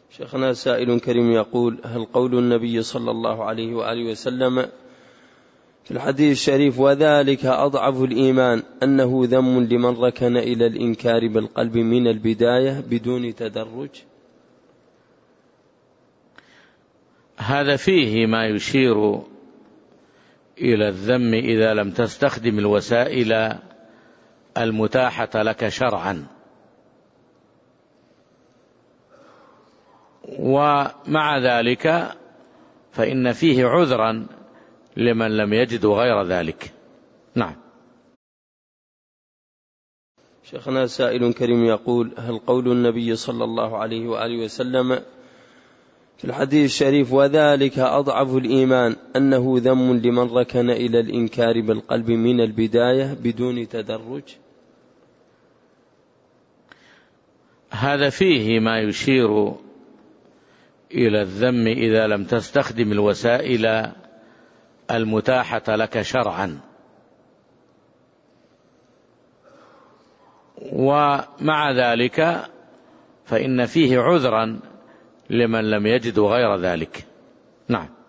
شيخنا سائل كريم يقول: هل قول النبي صلى الله عليه وآله وسلم في الحديث الشريف وذلك أضعف الإيمان أنه ذم لمن ركن إلى الإنكار بالقلب من البداية بدون تدرج؟ هذا فيه ما يشير إلى الذم إذا لم تستخدم الوسائل المتاحة لك شرعا، ومع ذلك فإن فيه عذرا لمن لم يجد غير ذلك. نعم. شيخنا سائل كريم يقول: هل قول النبي صلى الله عليه وآله وسلم في الحديث الشريف وذلك أضعف الإيمان أنه ذم لمن ركن إلى الإنكار بالقلب من البداية بدون تدرج؟ هذا فيه ما يشير إلى الذم إذا لم تستخدم الوسائل المتاحة لك شرعا، ومع ذلك فإن فيه عذرا لمن لم يجد غير ذلك. نعم.